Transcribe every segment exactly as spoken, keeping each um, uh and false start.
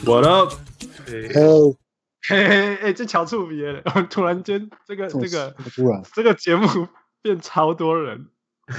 What up？ Hello， 嘿嘿嘿，这巧触别了，突然间这个这个突然这个节目变超多人，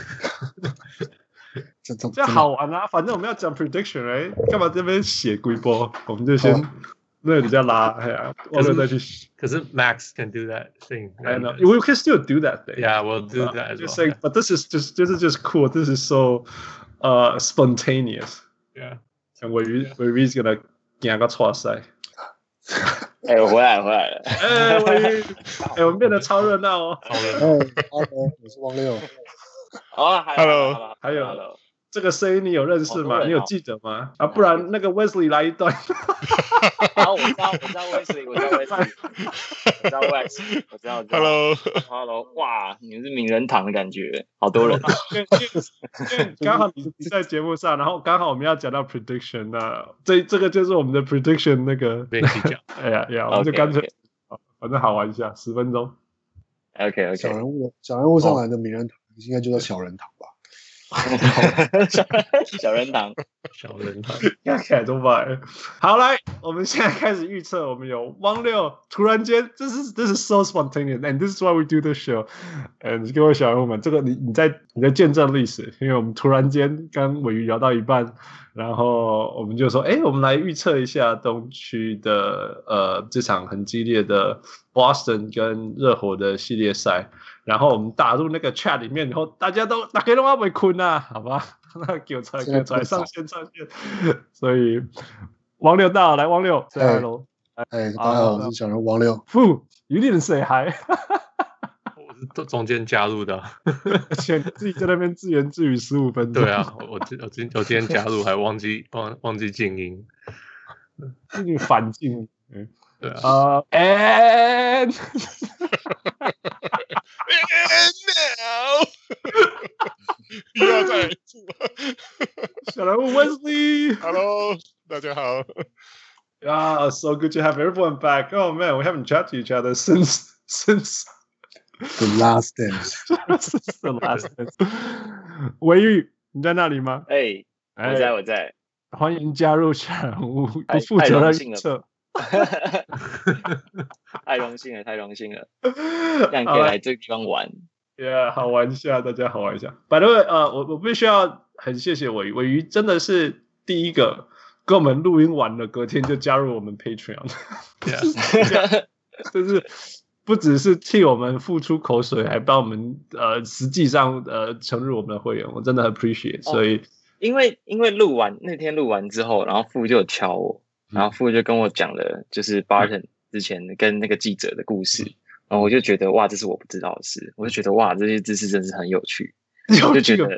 这这这好玩啊！反正我们要讲 prediction， 哎，干嘛这边写龟波？我们就先那比较拉，哎呀，我们再去。 可是 Max can do that thing. I know we can still do that thing. Yeah, we'll do that as well. well. But this is just this is just cool. This is so uh spontaneous. Yeah. And where you where he's gonna 行个错赛。 哎、欸，我回来，回来了。 哎，我哎，我们变得超热闹哦。 超热闹。 哎 ，Hello， 我是汪六。 哦 ，Hello， 还有 Hello， 这个声音你有认识吗？你有记得吗？啊，不然那个 Wesley 来一段。 好，我知道，我知道 Wesley， 我知道 Wesley， 我知道 Wesley， 我知道。Hello，Hello， 哇，你们是名人堂的感觉，好多人。 因为因为刚好你在节目上，然后刚好我们要讲到 prediction， 那这这个就是我们的 prediction 那个。哎呀呀，我们就干脆，反正好玩一下，十分钟。 OK OK。 小人物，小人物上来的名人堂，应该就叫小人堂吧。 小人堂， 小人堂， 要看怎么办？好，来，我们现在开始预测。我们有汪六，突然间，这是这是 so spontaneous， and this is why we do this show。嗯，各位小人物们，这个你你在你在见证历史，因为我们突然间刚尾鱼聊到一半，然后我们就说，哎，我们来预测一下东区的呃这场很激烈的 Boston 跟热火的系列赛。然后我们打入那个 chat 里面以后，大家都大家都要被困啊，好吧？那给我出来，给我出来，上线上线。所以王六到，来王六 say hello。 哎，大家好，我是小人王六。 Fu， you didn't say hi。 我是中间加入的， 先自己在那边自言自语十五分钟。 对啊，我我我今我今天加入还忘记忘忘记静音， 自己反静。嗯， 对啊。 啊 ，and And now， 又要再来一次小人物 Wesley。 Hello， 大家好。 Ah, so good to have everyone back. Oh man, we haven't chatted to each other since since The last dance. since the last dance. 维玉，你在那里吗？ 哎、欸，我在，我在。 欢迎加入小人物，不负责任预测。 太荣幸了，太荣幸了，这样可以来这个地方玩。 Yeah， 好玩一下，大家好玩一下。By the way， 呃，我我必须要很谢谢尾鱼，尾鱼真的是第一个跟我们录音完了，隔天就加入我们 Patreon， 就是不只是替我们付出口水，还帮我们呃实际上呃承入我们的会员，我真的很 appreciate。所以， 因为因为录完那天录完之后，然后傅就有敲我。然后傅就跟我讲了，就是 Barton 之前跟那个记者的故事，然后我就觉得哇，这是我不知道的事，我就觉得哇，这些知识真是很有趣，我就觉得，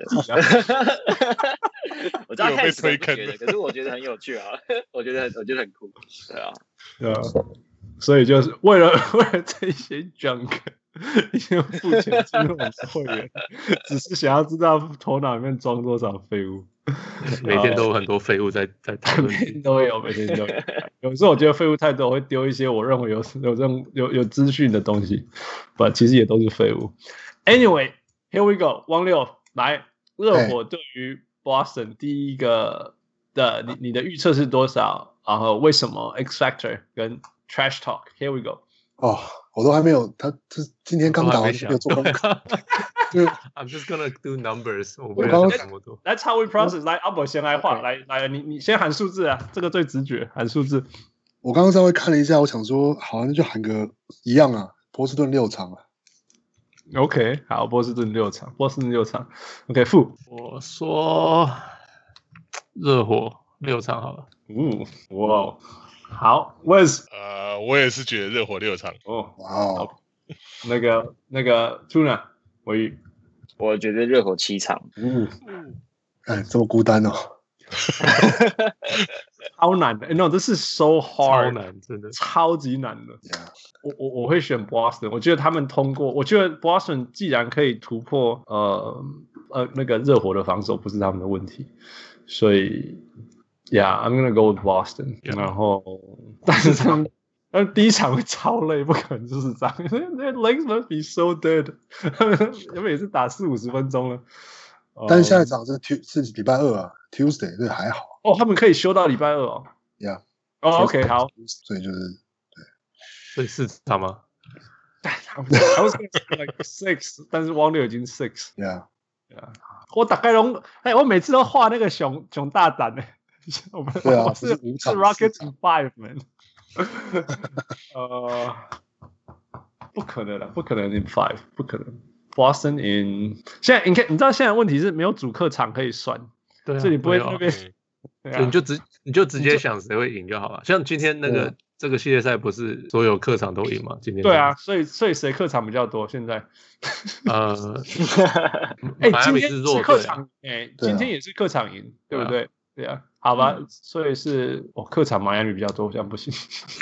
我知道开始不觉得，可是我觉得很有趣啊，我觉得我觉得很酷，对啊， 对啊，所以就是为了为了这些 junk， 已经付钱进入我们的会员，只是想要知道头脑里面装多少废物。 每天都有很多废物在在讨论， 每天都有，每天都有。有时候我觉得废物太多，我会丢一些我认为有有这种有有资讯的东西，不，其实也都是废物。Anyway, here we go， 汪六来，热火对于 Boston 第一个的你你的预测是多少？然后为什么 X Factor 跟 Trash Talk？Here we go。 哦，我都还没有，他这今天刚打完就没有做功课。 I'm just gonna do numbers。我刚刚什么都。 That's how we process。来，阿伯先来画，来来，你你先喊数字啊，这个最直觉，喊数字。 我刚刚稍微看了一下，我想说，好，那就喊个一样啊，波士顿六场啊。 OK， 好，波士顿六场，波士顿六场。OK， 负。 我说热火六场好了。 嗯，哇，好 ，Wes。 呃，我也是觉得热火六场。 哦， 哇哦， 那个那个 Tuna。 我觉得热火七场， 嗯， 哎，这么孤单哦， 超难的 ，No， 这是 so hard， 超难，真的超级难的。 Yeah. 我我我会选 Boston， 我觉得他们通过，我觉得 Boston 既然可以突破呃呃那个热火的防守，不是他们的问题，所以 ，Yeah，I'm gonna go with Boston， 然后，但是他们。但第一场会超累，不可能就是这样。那 legs must be so dead， 因为也是打四五十分钟了。 但是下一场是 tu 是礼拜二啊 ，Tuesday， 对，还好。 哦，他们可以休到礼拜二哦。 Yeah， 哦 ，OK， 好， 所以就是所以是他吗？ I was gonna say like six， 但是汪六已经 six。 Yeah， Yeah， 我大概都，哎，我每次都画那个熊熊大胆的。我们对啊， 我是五场是 Rockets in five man。呃，不可能了，不可能 in five， 不可能。Boston in 现在你看，你知道现在问题是没有主客场可以算， 对啊， 所以你不会没有啊那边，对啊所以你就直你就直接想谁会赢就好了。像今天那个这个系列赛不是所有客场都赢吗？今天对啊，所以所以谁客场比较多？现在， 呃， 哎， 迈阿密今天是是弱队啊， 客场，哎， 对啊今天也是客场赢，对不对啊对？对啊，好吧，所以是哦，客场迈阿密比较多，这样不行。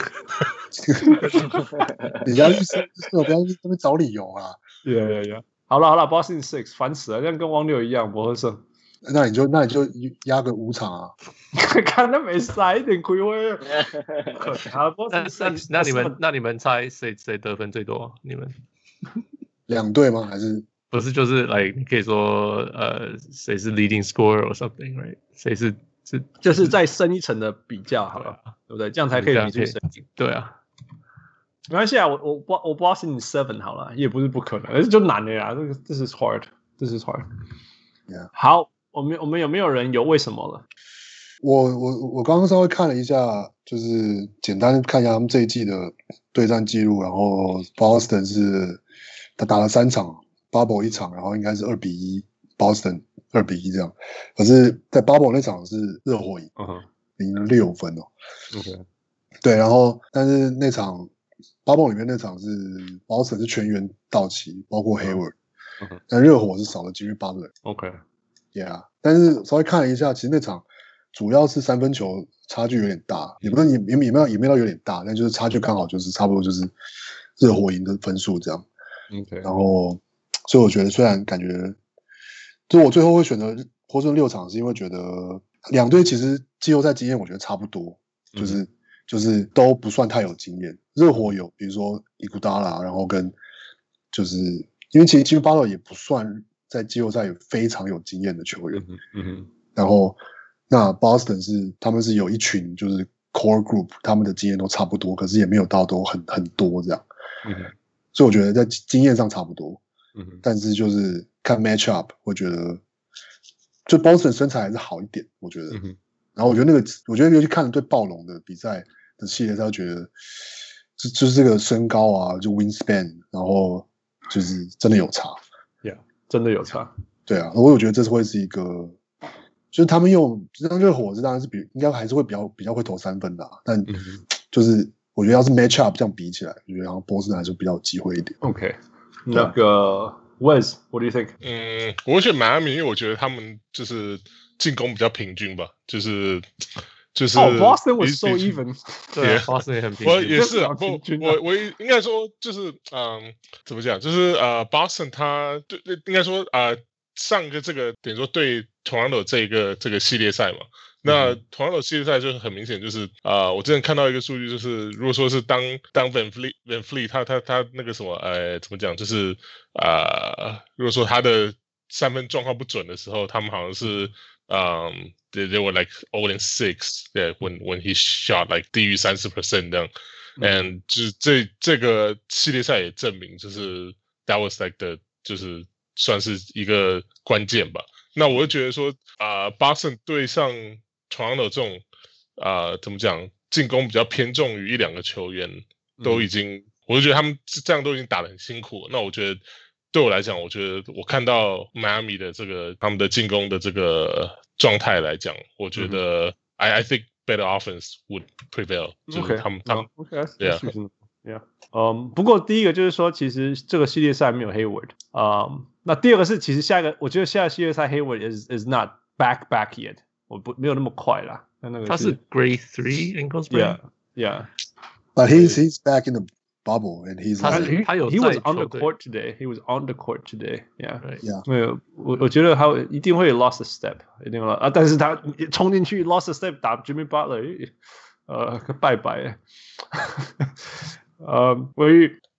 人家预测预测，不要这边找理由啊。 Yeah, yeah, yeah. 好了好了 ，Boston Six， 烦死了，这样跟汪六一样，不合胜。 那你就那你就压个五场啊。 看他没塞一点亏灰。好那 ，Boston 那 Six， 那你们那你们猜谁谁得分最多？你们两队吗？还是不是就是来你可以说呃谁是 leading scorer or something right？ 谁是是就是再深一层的比较，好了，对不对？这样才可以比出谁赢。 对啊。 没关系啊，我我我我 Boston Seven 好了，也不是不可能，而是就难的呀。这个这是 hard， 这是 hard。Yeah. 好，我们我们有没有人有为什么了？ 我我我刚刚稍微看了一下，就是简单看一下他们这一季的对战记录，然后 Boston 是他打了三场 ，Bubble 一场，然后应该是二比一 ，Boston 二比一这样。可是，在 Bubble 那场是热火赢，赢了六分哦。 OK， 对，然后但是那场 Bubble 里面那场是 Boston 是全员到齐，包括 Hayward， 但热火是少了 Jimmy Butler。OK，Yeah， 但是稍微看了一下，其实那场。主要是三分球差距有点大，也不是也也也没有也没有有点大，但就是差距刚好就是差不多就是热火赢的分数这样。 OK， 然后所以我觉得虽然感觉，就我最后会选择波士顿六场，是因为觉得两队其实季后赛经验我觉得差不多，就是、嗯、就是都不算太有经验。热火有比如说伊古达拉，然后跟就是因为其实 Jimmy Butler 也不算在季后赛有非常有经验的球员， 嗯嗯嗯、 然后。那 Boston 是他们是有一群就是 core group， 他们的经验都差不多，可是也没有到都很很多这样。 嗯， 所以我觉得在经验上差不多。 嗯， 但是就是看 match up， 我觉得就 Boston 身材还是好一点，我觉得。 嗯、 然后我觉得那个，我觉得尤其看了对暴龙的比赛的系列赛，觉得就就是这个身高啊，就 wingspan， 然后就是真的有差。 Yeah， 真的有差。 对啊，我有觉得这是会是一个。就是他们用，像热火是当然是比应该还是会比较比较会投三分的、啊，但就是我觉得要是 match up 这样比起来，我觉得然后波士顿还是比较有机会一点。 OK， 那个 Wes，what do you think？ 嗯，我会选迈阿密，因为我觉得他们就是进攻比较平均吧，就是就是。 哦、oh, ，Boston was so even。 对 ，Boston 也很平均。 我也是啊，不，我我应该说就是嗯，怎么讲？就是呃 ，Boston 他对应该说啊、呃，上个这个等于说对。Toronto 这一个这个系列赛嘛，那 Toronto 系列赛就是很明显就是啊、呃，我之前看到一个数据，就是如果说是当当 Van Fleet Van Fleet 他他他那个什么呃怎么讲，就是啊、呃，如果说他的三分状况不准的时候，他们好像是嗯 they, they were like zero and six yeah when when he shot like 低于三十 percent 这样 ，and 就是这这个系列赛也证明就是 that was like the 就是算是一个关键吧。那我就觉得说，啊、呃，巴森对上 Toronto 这种，啊、呃，怎么讲，进攻比较偏重于一两个球员，都已经，嗯、我就觉得他们这样都已经打得很辛苦了。那我觉得对我来讲，我觉得我看到迈阿密的这个他们的进攻的这个状态来讲，我觉得、嗯、I I think better offense would prevail， 就是他们、okay, 他们 ，yeah yeah， 嗯，不过第一个就是说，其实这个系列赛没有 Hayward， 嗯。那第二个是，其实下一个，我觉得下个系列赛 Hayward is is not back back yet， 我不没有那么快啦。那那个他是 grade three ankle sprain， yeah yeah， but he's he's back in the bubble and he's 他是他有 he was on the court today， he was on the court today， yeah yeah， 没有，我我觉得他一定会 lost a step， 一定会啊，但是他冲进去 lost a step 打 Jimmy Butler， 呃，拜拜，呃，我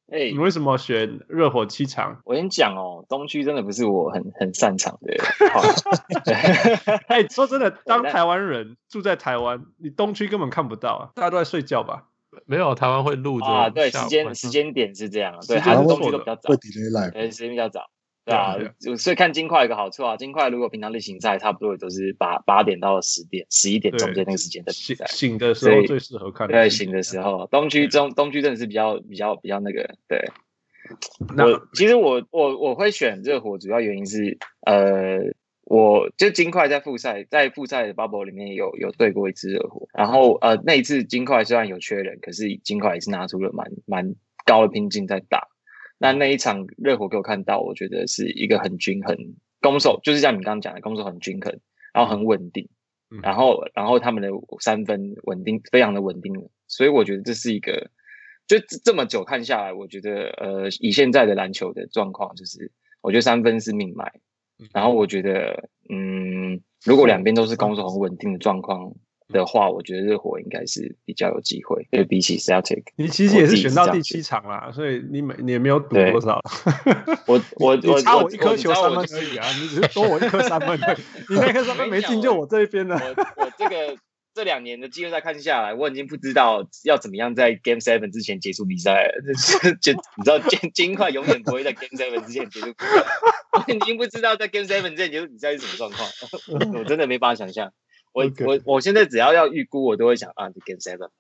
哎、欸， 你为什么选热火七场？ 我先讲哦，东区真的不是我很很擅长的。 哎，说真的，当台湾人住在台湾，你东区根本看不到啊，大家都在睡觉吧？ 没有，台湾会录着啊，对，时间时间点是这样，对， 还是东区都比较早， 会 delay live， 对，时间比较早。对啊，所以看金块有个好处啊，金块如果平常例行赛差不多也都是八八点到十点、十一点中间那个时间的比赛， 醒的时候最适合看。 对，醒的时候，东区中东区真的是比较比较比较那个。对，我其实我我我会选热火，主要原因是呃，我就金块在复赛在复赛的 bubble 里面有有对过一次热火，然后呃那一次金块虽然有缺人，可是金块也是拿出了蛮蛮高的拼劲在打。那那一场热火给我看到，我觉得是一个很均衡攻守，就是像你刚刚讲的，攻守很均衡，然后很稳定，然后然后他们的三分稳定，非常的稳定，所以我觉得这是一个，就这么久看下来，我觉得呃，以现在的篮球的状况，就是我觉得三分是命脉，然后我觉得嗯，如果两边都是攻守很稳定的状况的话，我觉得热火应该是比较有机会，就比起 Celtic。 你其实也是选到第七场啦，所以你没你也没有赌多少。 我我你差我一颗球三分而已啊，你只是多我一颗三分，你那颗三分没进就我这一边了。 我我这个这两年的季后赛看下来，我已经不知道要怎么样在 Game Seven 之前结束比赛了。就你知道金金块永远不会在 Game Seven 之前结束比赛，我已经不知道在 Game Seven 之前结束比赛是什么状况，我真的没办法想象。我、okay. 我我现在只要要预估，我都会想啊，就 Game Seven。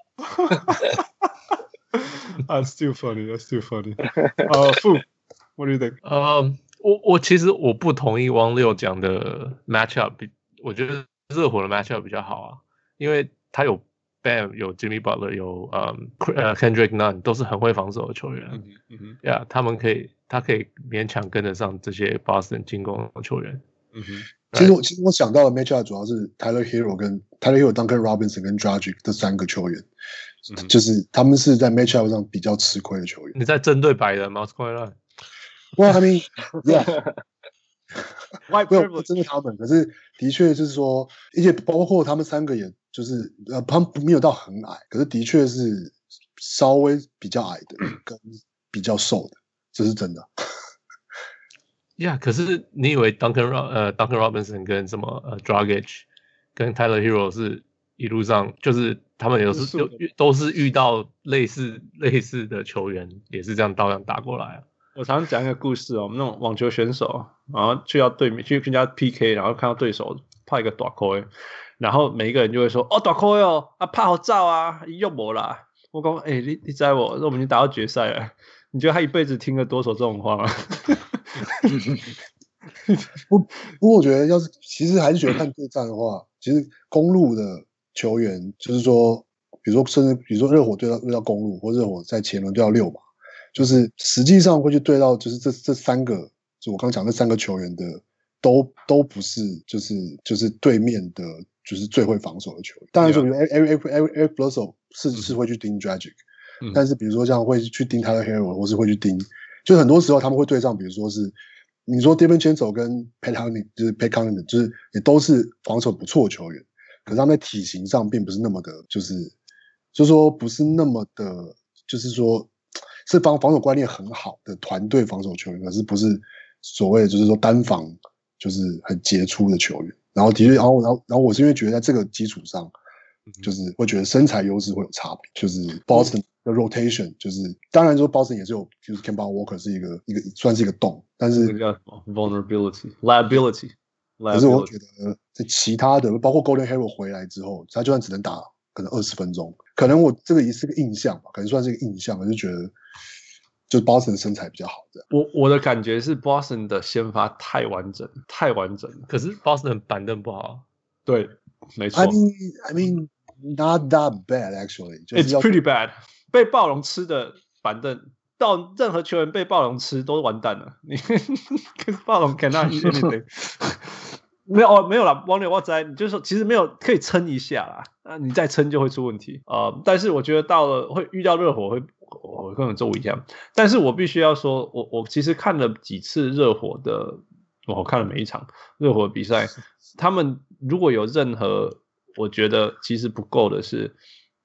That's still funny. That's still funny. 呃、uh, ，Fu, what do you think? 呃、uh, ，我我其实我不同意汪六讲的 matchup， 我觉得热火的 matchup 比较好啊，因为他有 Bam， 有 Jimmy Butler， 有呃、um, Kendrick Nunn， 都是很会防守的球员。嗯嗯嗯，呀，他们可以，他可以勉强跟得上这些 Boston 进攻的球员。 嗯哼。 其实我其实我想到的 matchup 主要是 Tyler Hero 跟 Tyler Hero、Duncan Robinson 跟 Dragic 这三个球员，嗯、就是他们是在 matchup 上比较吃亏的球员。 你在针对白人吗？快乐。 Well, I mean, yeah. 没有不针对他们，可是的确就是说，而且包括他们三个，也就是呃，他们没有到很矮，可是的确是稍微比较矮的跟比较瘦的，这是真的。 呀、yeah, ，可是你以为 Duncan 呃 Duncan Robinson 跟什么呃 Dragic 跟 Tyler Hero 是一路上就是他们有时都都是遇到类似类似的球员，也是这样照样打过来啊。 我常常讲一个故事哦，我们那种网球选手，然后去到对面去跟人家 P K， 然后看到对手派一个大块，然后每一个人就会说哦大块哦啊怕好照啊，用没啦。我讲哎、欸、你你知我，我们已经打到决赛了，你觉得他一辈子听了多少这种话吗？ 不不过我觉得要是其实还是觉得看对战的话，其实公路的球员就是说，比如说甚至比如说热火对到对到公路，或热火在前轮对到六嘛，就是实际上会去对到就是这这三个，就我刚讲那三个球员的都都不是就是就是对面的就是最会防守的球员。当然说，比如 Eric Eric Eric Bledsoe 是是会去盯 Dragic，、嗯、但是比如说像会去盯 Tyler Hero， 或是会去盯，就很多时候他们会对上，比如说是。你说 DiVincenzo 跟 Pat Connaughton 就是 Pat Connaughton 就是也都是防守不错的球员，可是他们在体型上并不是那么的，就是就是说不是那么的，就是说是防防守观念很好的团队防守球员，可是不是所谓就是说单防就是很杰出的球员。然后的确，然后然后然后我是因为觉得在这个基础上，就是会觉得身材优势会有差别，就是 Boston 的 rotation， 就是当然说 Boston 也是有，就是 Kemba Walker 是一个一个算是一个洞，但是叫 vulnerability liability， 可是我觉得在其他的，包括 Golden Hero 回来之后，他就算只能打可能二十分钟，可能我这个也是个印象吧，可能算是一个印象，我就觉得就 Boston 的身材比较好的。 我我的感觉是 Boston 的先发太完整，太完整了， 可是 Boston 板凳不好。 对，没错。 I mean, I mean, not that bad actually. It's pretty bad. 被暴龙吃的板凳，到任何球员被暴龙吃都完蛋了。你跟暴龙 cannot eat anything 。没有哦，没有啦，王柳我知道，你就是说其实没有可以撑一下啦，啊，你再撑就会出问题。呃，但是我觉得到了会遇到热火会，我可能周五一样。但是我必须要说，我我其实看了几次热火的，我看了每一场热火的比赛，他们如果有任何我觉得其实不够的是。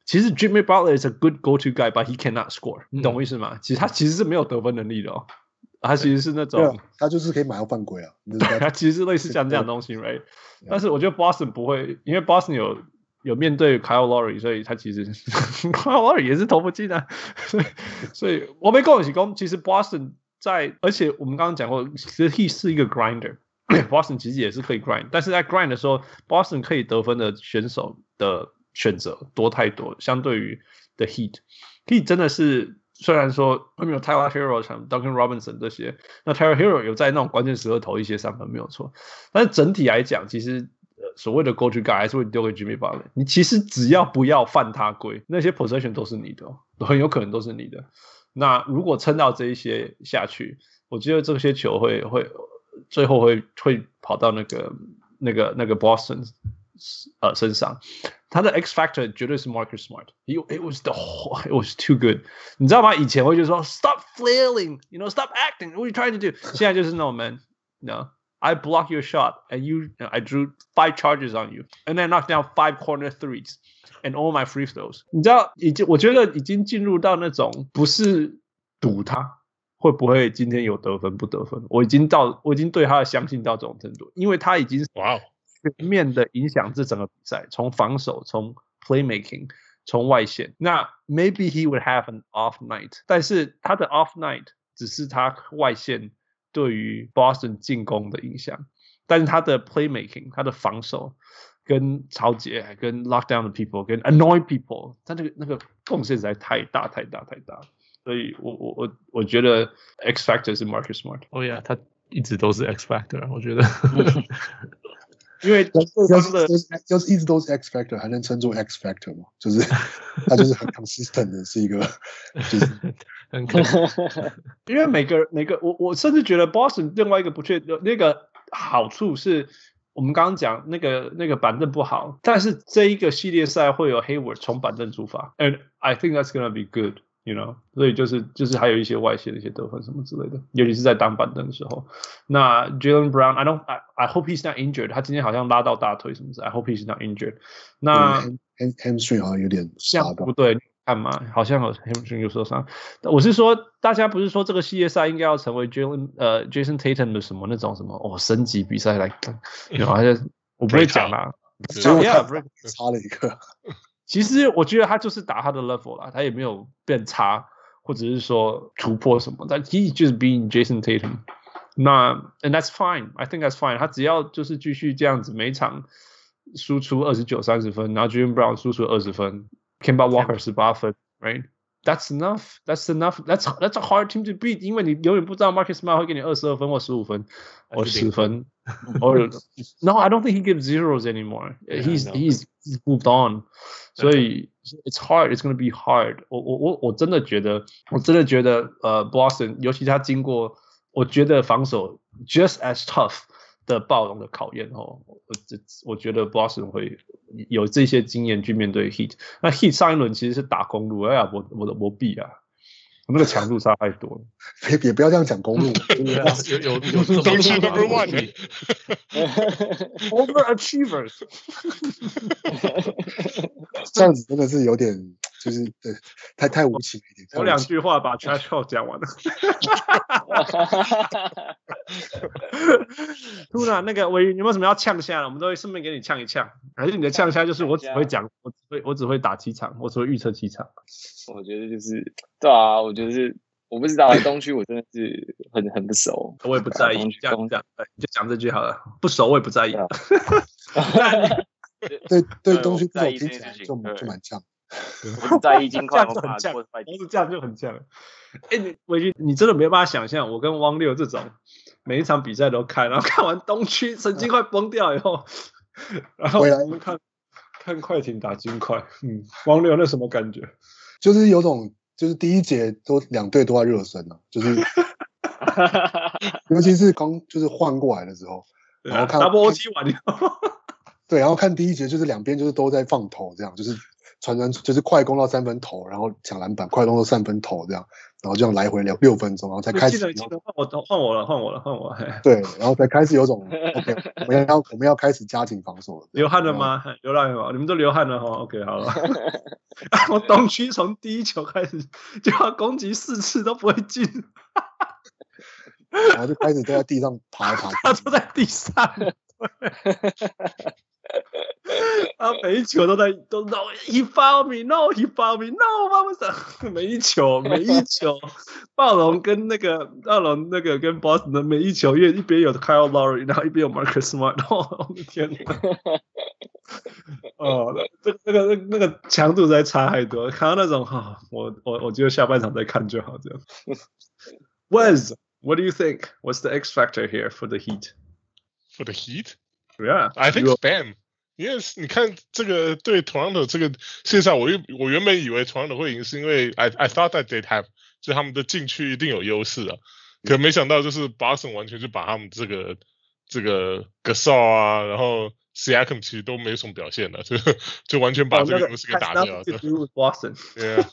其实 Jimmy Butler is a good go-to guy, but he cannot score。你懂我意思吗？其实他其实是没有得分能力的哦，他其实是那种， 他就是可以买到犯规啊。 他其实是类似像这样的东西 ，right？ 但是我觉得 Boston 不会，因为 Boston 有有面对 Kyle Lowry， 所以他其实 Kyle Lowry 也是投不进啊。所以，所以我没跟我一起攻。其实 Boston 在，而且我们刚刚讲过，其实 he 是一个 grinder。Boston 其实也是可以 grind， 但是在 grind 的时候 ，Boston 可以得分的选手的选择多太多，相对于 The Heat，Heat 真的是虽然说后面有 Tyler Hero 像 Duncan Robinson 这些，那 Tyler Hero 有在那种关键时刻投一些三分没有错，但是整体来讲，其实、呃、所谓的 go to guy 还是会丢给 Jimmy Butler， 你其实只要不要犯他规，那些 possession 都是你的、哦，很有可能都是你的。那如果撑到这一些下去，我觉得这些球会会。最后会会跑到那个那个那个 Boston 呃身上，他的 X factor 绝对是 Marcus Smart。It, it was the whole, it was too good。你知道吗？以前会就说 Stop flailing, you know, stop acting. What are you trying to do？ 现在就是 No man, no. I block your shot, and you, I drew five charges on you, and then knocked down five corner threes, and all my free throws。你知道，已经我觉得已经进入到那种不是赌他。会不会今天有得分不得分？我已经到，我已经对他的相信到这种程度，因为他已经哇全面的影响这整个比赛，从防守，从 playmaking， 从外线。那 maybe he would have an off night， 但是他的 off night 只是他外线对于 Boston 进攻的影响，但是他的 playmaking， 他的防守跟抄截，跟 lock down the people， 跟 annoy people， 他那个那个贡献实在太大太大太大了。所以我我我我觉得 X factor 是 Marcus Smart。 哦呀，他一直都是 X factor， 我觉得， 因为要是要是一直都是 X factor， 还能称作 X factor 吗？就是他就是很 consistent 的，是一个就是很因为每个每个我我甚至觉得 Boston 另外一个不确那个好处是。我们刚刚讲那个那个板凳不好，但是这一个系列赛会有 Hayward 从板凳出发 ，and I think that's gonna be good。You know， 所以就是就是还有一些外线的一些得分什么之类的，尤其是在当板凳的时候。那 Jaylen Brown，I don't I, I hope he's not injured。他今天好像拉到大腿什么的 ，I hope he's not injured。那 hamstring 好像有点像不对，看嘛，好像有 hamstring 有受伤。我是说，大家不是说这个系列赛应该要成为 Jaylen 呃 Jason Tatum 的什么那种什么哦升级比赛来，然后我不会讲啦， 结果他差了一个。 其实我觉得他就是打他的 level 啦，他也没有变差，或者是说突破什么，但 he just being Jason Tatum。那 and that's fine, I think that's fine。他只要就是继续这样子，每场输出二十九、三十分，然后 Jaylen Brown 输出二十分 ，Kemba Walker 十八分 ，right？ That's enough. That's enough. That's that's a hard team to beat. 因为你永远不知道 Marcus Smart 会给你二十二分或十五分，或十分。or no, I don't think he gives zeros anymore. Yeah, he's he's he's moved on. 所以 it's hard. It's going to be hard. 我我我我真的觉得，我真的觉得，呃 ，Boston， 尤其他经过，我觉得防守 just as tough 的暴龙的考验哦，我我觉得 Boston 会有这些经验去面对 Heat。那 Heat 上一轮其实是打公路，哎呀，我我的我比啊。那个强度差太多了， 也也不要这样讲公路， 有有有东区 number one overachievers， 这样子真的是有点，就是对，太太无情了一点。 有两句话把 trash talk 讲完了。突然那个伟宇，你有没有什么要呛下的？我们都会顺便给你呛一呛。还是你的呛下就是我只会讲，我只会我只会打七场，我只会预测七场。 我觉得就是对啊，我觉得是我不知道东区，我真的是很很不熟， 我也不在意。这样讲，你就讲这句好了。不熟我也不在意。 对对，东区不熟听起来就就蛮像。 我不在意金块， 这样就很像，光是这样就很像。哎，你伟军，你真的没办法想象，我跟汪六这种每一场比赛都看，然后看完东区神经快崩掉以后，然后我们看看快艇打金块，嗯，汪六那什么感觉？ 就是有种，就是第一节都两队都在热身啊，就是，尤其是刚就是换过来的时候，然后看 double O T 完以后， 对，然后看第一节就是两边就是都在放头，这样就是传传就是快攻到三分投，然后抢篮板，快攻到三分投这样，然后这样来回两六分钟，然后才开始。 记得换我换我了，换我了，换我了。 对，然后才开始有种 OK， 我们要我们要开始加紧防守了。 流汗了吗？流汗了吗？你们都流汗了哈 ？OK， 好了。我东区从第一球开始就要攻击四次都不会进， 然后就开始都在地上爬爬。 他都在地上。他每一球都在都 no he fouled me no he fouled me no 妈妈每一球每一球暴龙跟那个暴龙那个跟 Boston 的每一球，因为一边有 Kyle Lowry， 然后一边有 Marcus Smart， 哦，我的天哪！哦，这那个那个强度实在差太多，看到那种哈、哦，我我我觉得下半场再看就好这样。Wes, what do you think? What's the X factor here for the Heat? For the Heat? Yeah, I think it's Bam.Yes， 你看这个对 Toronto 这个事实上，我我原本以为 Toronto 会赢，是因为 I I thought that they'd have， 就他们的禁区一定有优势啊，可没想到就是 Boston 完全就把他们这个这个 Gasol 啊，然后 Siakam 其实都没什么表现了，就就完全把这个优势给打掉了。 Boston， yeah，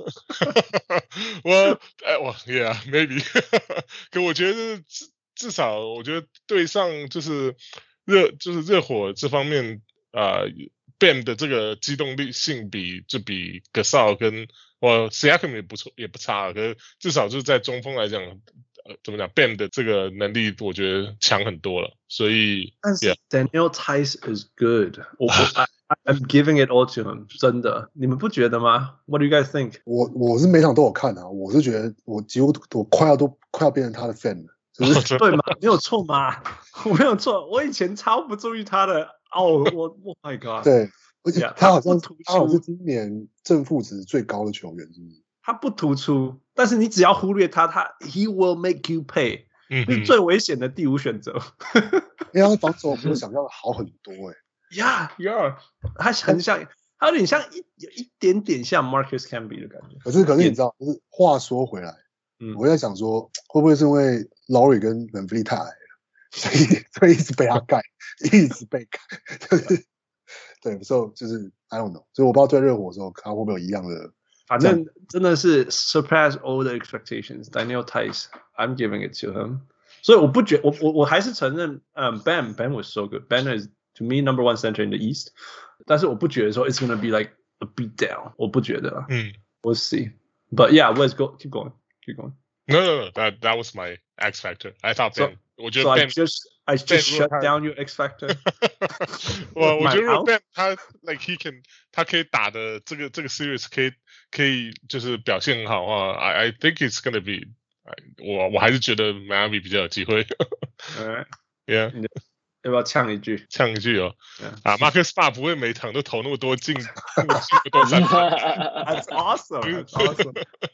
well， 哎，我 yeah maybe， 可我觉得至至少我觉得对上就是热就是热火这方面。呃 ，Bam 的这个机动力性比就比 Gasol 跟我 Siakam 也不错，也不差，可是至少就是在中锋来讲，呃，怎么讲 ，Bam 的这个能力我觉得强很多了，所以。 但是 Daniel Tice is good， 我我 I'm giving it all to him， 真的，你们不觉得吗 ？What do you guys think？ 我我是每场都有看啊，我是觉得我几乎我快要都快要变成他的 fan 了，就是对嘛，没有错嘛，我没有错，我以前超不注意他的。哦，我 ，Oh my God！ 对，而且他好像他, 他好像是今年正负值最高的球员，是不是？ 他不突出，但是你只要忽略他，他 He will make you pay， 嗯， 是最危险的第五选择。 因为他防守比我想象的好很多哎、 欸。呀呀，他很像，他有点像一有一点点像 Marcus Camby 的感觉。 可是可是你知道，就是话说回来，嗯，我在想说，会不会是因为 Lowry 跟 VanVleet 太矮了？所以，所以一直被他盖，一直被盖，就是对，所以就是 I don't know， 所以我不知道对热火的时候，他会不会有一样的， 反正真的是 surpass all the expectations。Daniel Tice, I'm giving it to him。所以我不觉我我我还是承认，嗯 ，Bam Bam was so good。Bam is to me number one center in the East， 但是我不觉得说 it's gonna be like a beat down， 我不觉得。 嗯 ，We'll see。But yeah, let's go. Keep going. Keep going. No, no, no. That that was my X factor. I thought Bam. So, 我觉得 so Bam, I just I just shut down your X factor. 我我觉得 Bam 他 like he can 他可以打的这个这个 series 可以可以就是表现很好的话 I I think it's gonna be 我我还是觉得 Miami 比较有机会。 Alright. Yeah. 要不要呛一句？ 呛一句哦。 Yeah. 啊 ，Marcus Smart 不会每场都投那么多进，那么多三分。 That's awesome. That's awesome.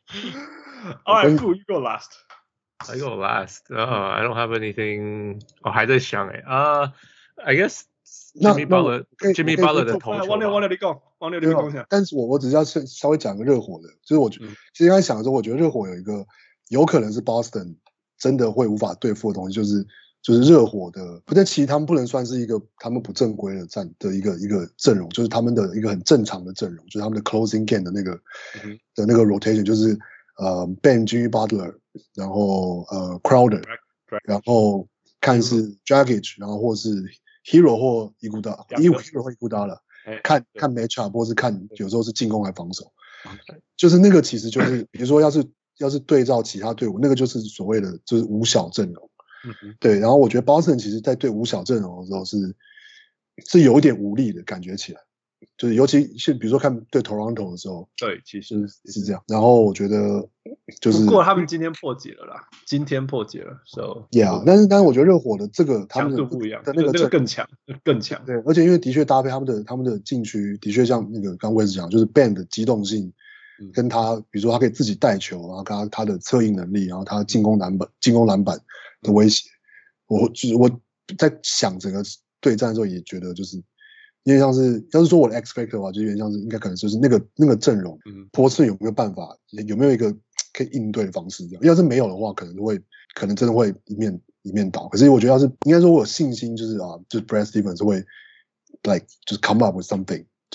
All right, Fu, you go last. I go last. Uh, I don't have anything. 我还在想哎啊 I guess Jimmy Butler Jimmy Butler 的投球。 王六王六你讲，王六你讲一下。 但是我我只是要稍微讲个热火的，就是我觉得、嗯、其实刚才想的时候，我觉得热火有一个有可能是 Boston 真的会无法对付的东西，就是就是热火的，不但其实他们不能算是一个他们不正规的战的一个一个阵容，就是他们的一个很正常的阵容，就是他们的 closing game 的那个、嗯、的那个 rotation， 就是呃 Ben Jimmy Butler。然后呃 Crowder， 然后看是 Dragic， 然后或是 Hero 或伊古达，伊 Hero 或伊古达了，看看 matchup 或是看有时候是进攻还防守，就是那个其实就是比如说要是要是对照其他队伍，那个就是所谓的就是五小阵容，对。然后我觉得 Boston 其实在对五小阵容的时候是是有一点无力的感觉起来。就是尤其是比如说看对 Toronto 的时候， 对，其实是这样。然后我觉得就是， 不过他们今天破解了啦，今天破解了 ，so yeah。但是但是我觉得热火的这个他们的强度不一样， 的那个那个更强，更强。 对，而且因为的确搭配他们的他们的禁区，的确像那个刚威斯讲，就是 Ben 的机动性，跟他比如说他可以自己带球，然后跟他他的策应能力，然后他进攻篮板进攻篮板的威胁，我就是我在想整个对战的时候也觉得就是。因为像是，要是说我的 X factor 的话，就有点像是应该可能就是那个那个阵容，嗯，波士顿有没有办法，有没有一个可以应对的方式？这样，要是没有的话，可能会可能真的会一面一面倒。可是我觉得要是应该说我有信心，就是啊，就是 Brad Stevens 会 like 就是 come up with something， 就是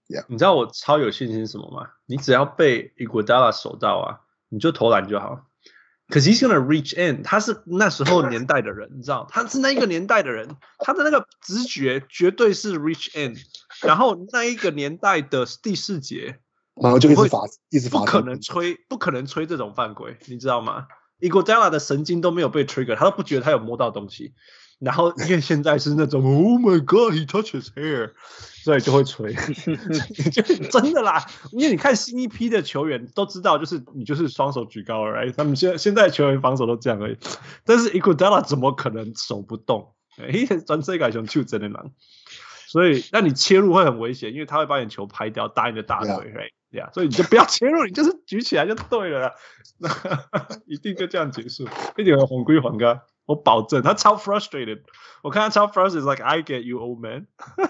Yeah. 你知道我超有信心是什么吗？你只要被 Iguodala 守到啊，你就投篮就好。Cause he's gonna reach in， 他是那时候年代的人，你知道，他是那个年代的人，他的那个直觉绝对是 reach in， 然后那一个年代的第四节， 然后就一直罚，一直罚， 不可能吹，不可能吹这种犯规，你知道吗 ？Iguodala 的神经都没有被 trigger， 他都不觉得他有摸到东西。然后因为现在是那种 Oh my God, he touched his hair， 所以就会吹，就真的啦。因为你看新一批的球员都知道，就是你就是双手举高而已。他们现在现在球员防守都这样而已。但是 Iguodala 怎么可能手不动？嘿，专这个熊就真的难。所以那你切入会很危险，因为他会把你球拍掉，打你的大腿 ，right？ Yeah， 所以你就不要切入，你就是举起来就对了啦。一定就这样结束，一点红归黄噶。我保证，他超 frustrated。我看他超 frustrated，like I get you, old man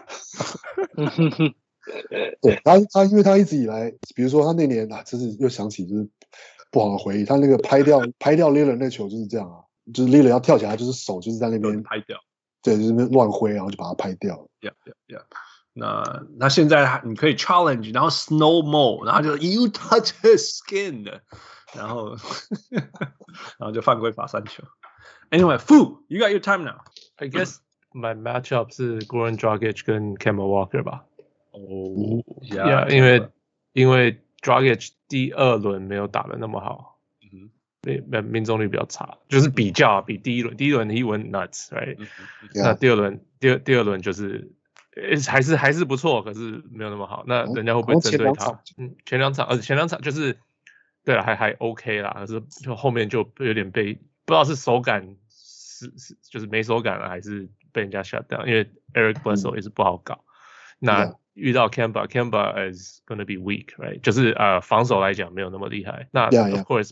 对他，他因为他一直以来，比如说他那年啊，真是又想起就是不好的回忆。他那个拍掉拍掉 Lillard 那球就是这样啊，就是 Lillard 要跳起来，就是手就是在那边拍掉， 对，就是乱挥，然后就把它拍掉了。 Yeah, yeah, yeah. 那那现在你可以 challenge， 然后 snow mo， 然后就 you touch his skin， 然后然后就犯规罚三球。Anyway, Fu, you got your time now. I guess my matchup 是 Goran Dragic 跟 Kemba Walker 吧。 哦、 oh, ，Yeah， 因为因为 Dragic 第二轮没有打得那么好，嗯，命中率比较差，就是比较比第一轮，第一轮 he went nuts，right？、嗯、那第二轮第二第二轮就是还是还是不错，可是没有那么好。那人家会不会针对他？嗯，前两场，而且前两场就是对了，还还 OK 啦，可是就后面就有点被不知道是手感。是是就是没手感了，还是被人家 shut down？ 因为 Eric Bledsoe 也是不好搞。嗯、那遇到 Kemba， Kemba is gonna be weak，right？ 就是呃防守来讲没有那么厉害。那 yeah, yeah. of course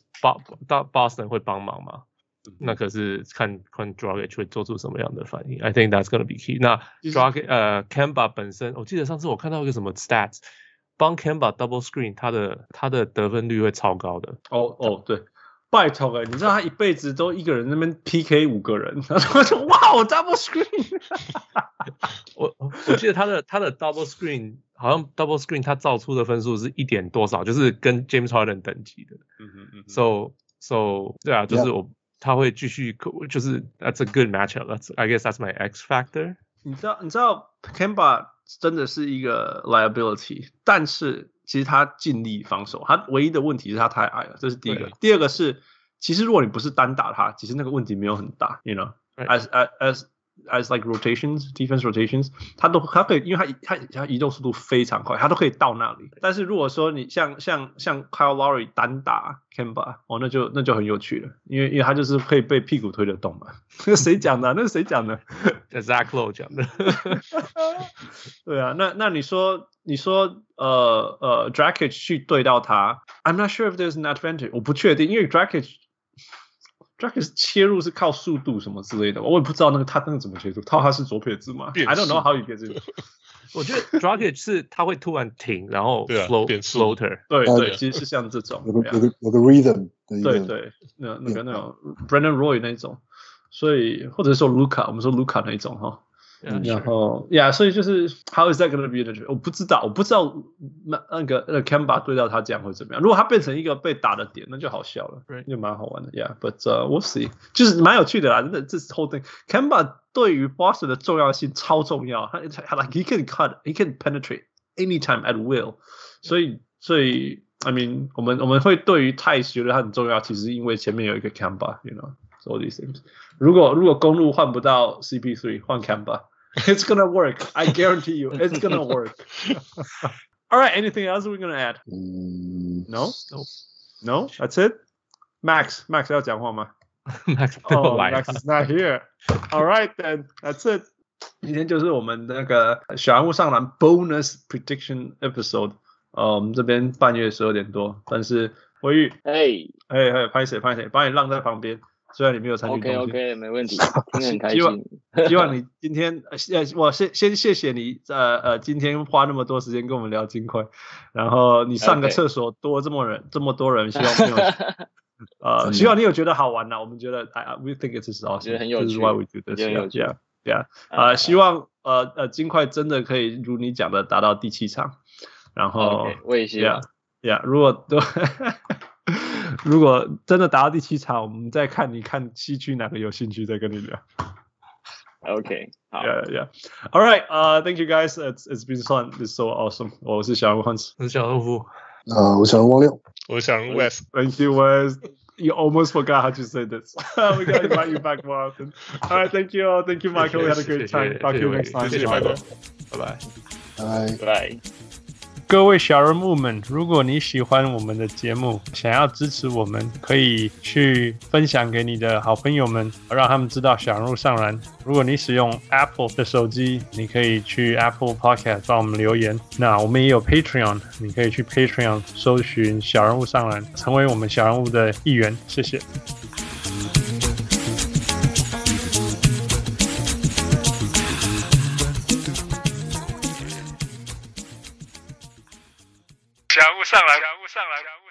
Boston 会帮忙嘛？嗯、那可是看看 Dragic 会做出什么样的反应。I think that's gonna be key。那 Dragic 呃 Kemba 本身，我记得上次我看到一个什么 stats， 帮 Kemba double screen， 他的他的得分率会超高的。 哦哦，对。拜托哎，你知道他一辈子都一个人那边 P K 五个人，然后就哇，我 double screen 我我记得他的他的 double screen 好像 double screen 他造出的分数是一点多少，就是跟 James Harden 等级的。嗯嗯嗯。So so 对啊，就是我他会继续，就是 that's a good matchup. That's I guess that's my X factor. 你知道你知道 Kemba 真的是一个 liability， 但是。其实他尽力防守，他唯一的问题是他太矮了，这是第一个。第二个是，其实如果你不是单打他，其实那个问题没有很大 ，you know， as as as as like rotations, defense rotations， 他都他可以，因为他他他移动速度非常快，他都可以到那里。但是如果说你像像像 Kyle Lowry 单打 Kemba， 哦，那就那就很有趣了，因为因为他就是可以被屁股推得动嘛。那谁讲的、啊？那是谁讲的 ？Zach Lowe 讲的。 对啊，那那你说你说呃呃 Dragic 去对到他 ，I'm not sure if there's an advantage， 我不确定，因为 Dragic。Dragic 切入是靠速度什么之类的，我也不知道那个他那个怎么切入，他他是左撇子吗 ？I don't know how he gets it 。 我觉得 Dragic 是他会突然停，然后 float floater， 对对，其实是像这种有个有个有个 rhythm， 对对，那那个那种 Brandon Roy 那种，所以或者说 Luka， 我们说 Luka 那种哈。嗯、然后呀， yeah, 所以就是 How is that going to be the？ 我不知道，我不知道那那个那个 Kemba 对到他这样会怎么样。如果他变成一个被打的点，那就好笑了，就蛮好玩的。Yeah，but、uh, we'll see， 就是蛮有趣的啦。真的，这 whole thing Kemba 对于 Boston 的重要性超重要。他 like he can cut, he can penetrate anytime at will。所以所以 I mean 我们我们会对于 Tice 觉得他很重要，其实因为前面有一个 Kemba，you know，so all these things。如果如果公路换不到 C P three， 换 Kemba。It's gonna work. I guarantee you, it's gonna work. All right. Anything else we're gonna add? No, no, no. That's it. Max, Max 要讲话吗 ？Max, oh, Max is not here. All right, then. That's it. 今天就是我们那个小人物上篮 bonus prediction episode。呃，我们这边半夜十二点多，但是微玉， 哎哎哎，拍谁拍谁，把你让在旁边。虽然你没有参与 ，OK OK， 没问题，听得很开心。 希望希望你今天呃，我先先谢谢你，呃呃，今天花那么多时间跟我们聊金块，然后你上个厕所多这么人、okay. 这么多人，希望没有呃，希望你有觉得好玩啦。我们觉得 I we think it's awesome， 觉得很有趣 ，This is why we do this， 很有趣 yeah yeah， 呃，希望呃呃金块真的可以如你讲的达到第七场。 然后、 okay, 我也希望 ，Yeah， yeah 如果如果真的打到第七场，我们再看你看西区哪个有兴趣再跟你聊。 OK， 好 ，Yeah, yeah. All right, uh, thank you guys. It's it's been fun. It's so awesome. 我是小人物 Hans， 我是小人物。 呃，我小人物汪六， 我是小人物 West。 Thank you, West. You almost forgot how to say this. We gotta invite you back more often. All right, thank you all. Thank you, Michael. We had a great time. Talk to you next time. 谢谢 Michael， 拜拜。 拜拜。 各位小人物们，如果你喜欢我们的节目，想要支持我们，可以去分享给你的好朋友们，让他们知道小人物上篮。如果你使用 Apple 的手机，你可以去 Apple Podcast 帮我们留言。那我们也有 Patreon， 你可以去 Patreon 搜寻小人物上篮，成为我们小人物的一员。谢谢。小人物上来，小人物上来。